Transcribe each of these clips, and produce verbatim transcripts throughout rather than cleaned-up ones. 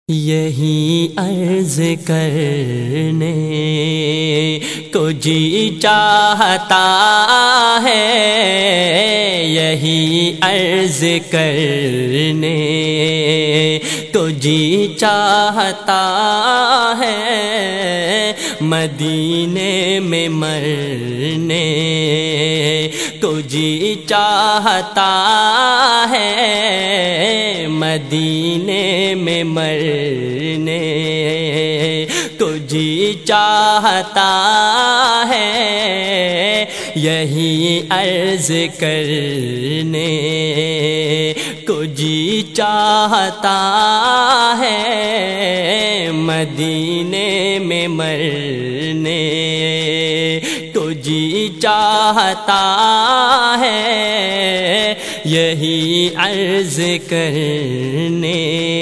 یہی عرض کرنے کو جی چاہتا ہے، یہی عرض کرنے کو جی چاہتا ہے، مدینے میں مرنے کو جی چاہتا ہے، مدینے میں مرنے کو جی چاہتا ہے، یہی عرض کرنے کو جی چاہتا ہے، مدینے میں مرنے کو جی چاہتا ہے، یہی عرض کرنے۔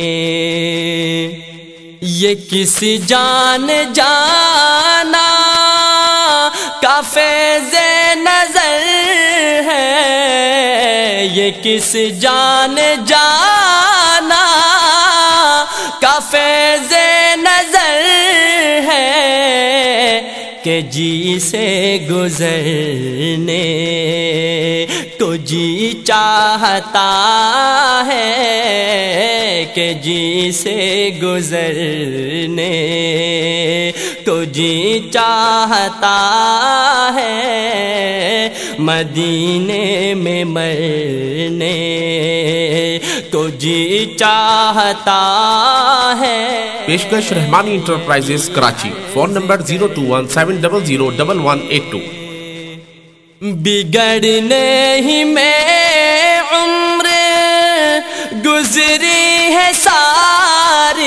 یہ کس جان جانا کا فیض نظر ہے، یہ کس جان جانا کا فیض نظر ہے کہ جی سے گزرنے کو جی چاہتا ہے، کہ جی سے گزرنے کو جی چاہتا ہے، مدینے میں مرنے کو جی چاہتا ہے۔ پیشکش Rahmani enterprises Karachi, phone number zero two one seven zero zero double one eight two. بگڑنے ہی میں عمر گزری ہے ساری،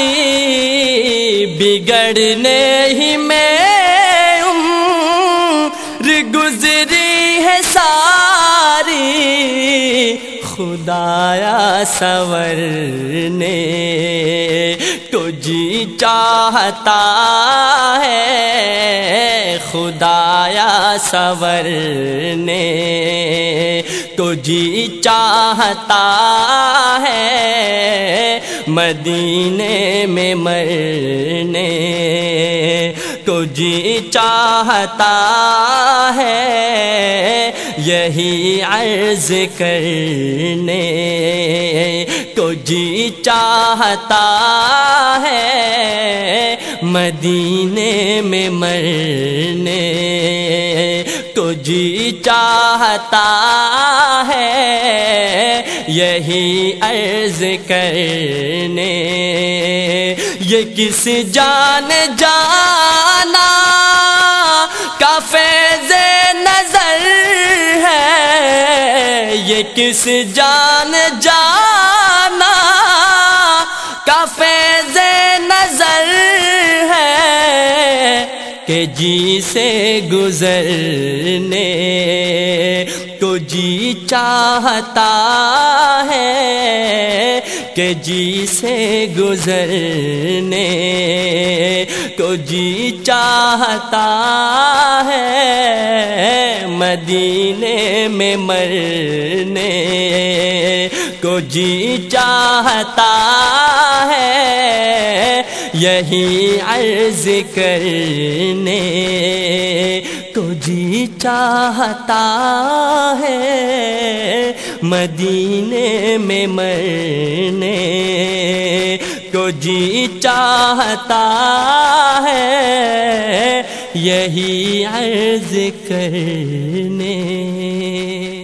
بگڑنے ہی میں عمر گزری ہے ساری، خدایا سنورنے کو جی چاہتا ہے، خدایا سنورنے کو جی چاہتا ہے، مدینے میں مرنے کو جی چاہتا ہے، یہی عرض کرنے کو جی چاہتا ہے، مدینے میں مرنے کو جی چاہتا ہے، یہی عرض کرنے۔ یہ کس جان جانا کا فیض نظر ہے، یہ کس جان جانا کا فیض نظر ہے کہ جی سے گزرنے کو جی چاہتا ہے، کہ جی سے گزرنے کو جی چاہتا ہے، مدینے میں مرنے کو جی چاہتا ہے، یہی عرض کرنے کو جی چاہتا ہے، مدینے میں مرنے کو جی چاہتا ہے، یہی عرض کرنے۔